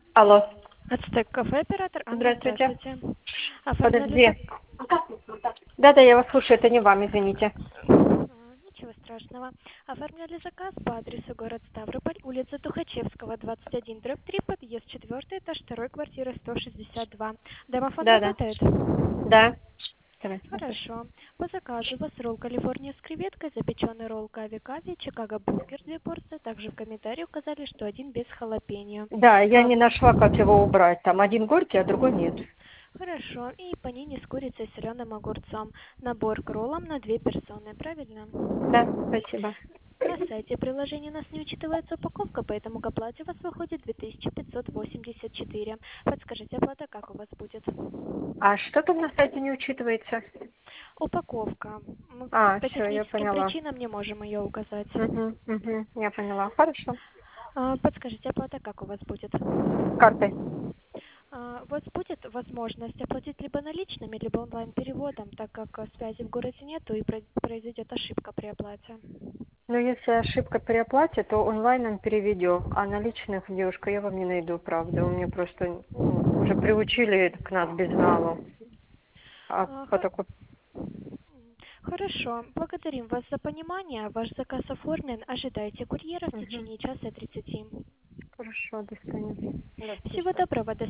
Алло. Ацтек кафе, оператор Анна, Здравствуйте. здравствуйте. Оформляли Подожди. Да-да, я вас слушаю, это не вам, извините. Ничего страшного. Оформляли заказ по адресу город Ставрополь, улица Тухачевского, 21/3, подъезд 4, этаж 2, квартира 162. Домофон Да-да. работает? Да. Давай, смотри. Хорошо. По заказу у вас ролл Калифорния с креветкой, запеченный ролл кави-кави, Чикаго бургер 2 порции. Также в комментарии указали, что один без халапеньо. Да, я не нашла, как его убрать. Там один горький, а другой нет. Хорошо. И панини с курицей и соленым огурцом. Набор к роллам на 2 персоны, правильно? Да, спасибо. На сайте приложения у нас не учитывается упаковка, поэтому к оплате у вас выходит 2584. Подскажите, оплата как у вас будет? А что там на сайте не учитывается? Упаковка. Мы по Все, я техническим поняла. причинам не можем ее указать. Угу, я поняла. Хорошо. Подскажите, оплата как у вас будет? Картой. У вас будет возможность оплатить либо наличными, либо онлайн-переводом, так как связи в городе нету и произойдет ошибка при оплате. Ну, если ошибка при оплате, то онлайном переведем. А наличных, девушка, я вам не найду, правда. У меня просто уже приучили к нас безналу. А А, по ха- такой... Хорошо. Благодарим вас за понимание. Ваш заказ оформлен. Ожидайте курьера в Угу. течение часа 30. Хорошо, до свидания. Всего доброго. До